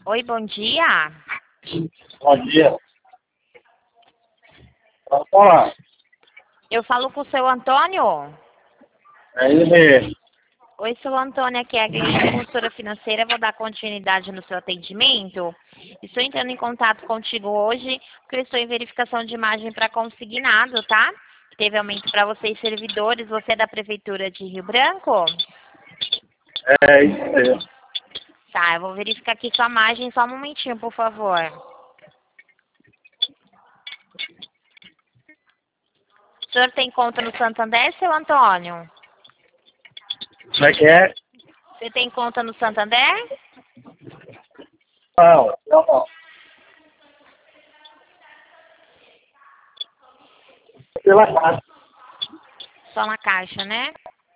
Oi, bom dia. Bom dia. Pode falar. Eu falo com o seu Antônio. É ele mesmo. Oi, seu Antônio, aqui é a Gleide, consultora financeira. Vou dar continuidade no seu atendimento. Estou entrando em contato contigo hoje, porque eu estou em verificação de imagem para consignado, tá? Teve aumento para vocês, servidores. Você é da Prefeitura de Rio Branco? É isso mesmo. Tá, eu vou verificar aqui sua imagem. Só um momentinho, por favor. O senhor tem conta no Santander, seu Antônio? Como é que é? Você tem conta no Santander? Não, não. Pela casa. Só na caixa, né?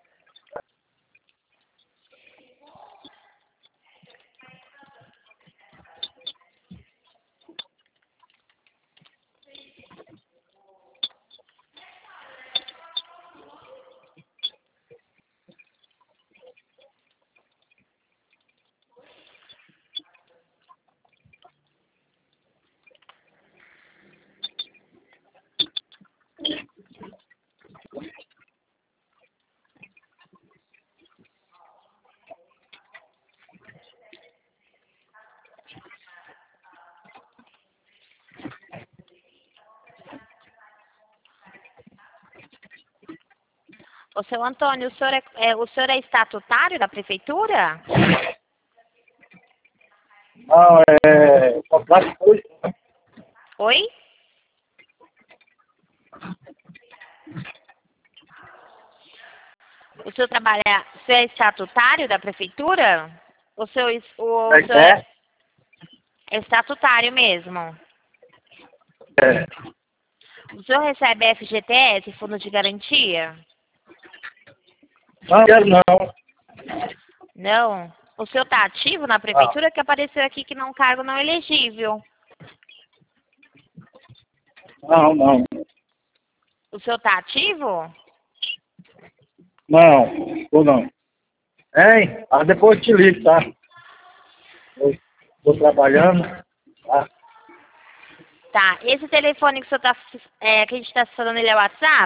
Ô, seu Antônio, o senhor é estatutário da Prefeitura? Não, é... Complexo coisa. Oi? O senhor é estatutário da Prefeitura? Como O é que senhor é? é estatutário mesmo? É. O senhor recebe FGTS, Fundo de Garantia? Não quero não. Não. O senhor está ativo na Não, Prefeitura, que apareceu aqui que não cargo não elegível. não. O senhor está ativo? Não, tô não. Hein? Ah, depois eu te ligo, tá? Eu tô trabalhando. Tá? Tá. Esse telefone que o senhor que a gente está falando, ele é o WhatsApp?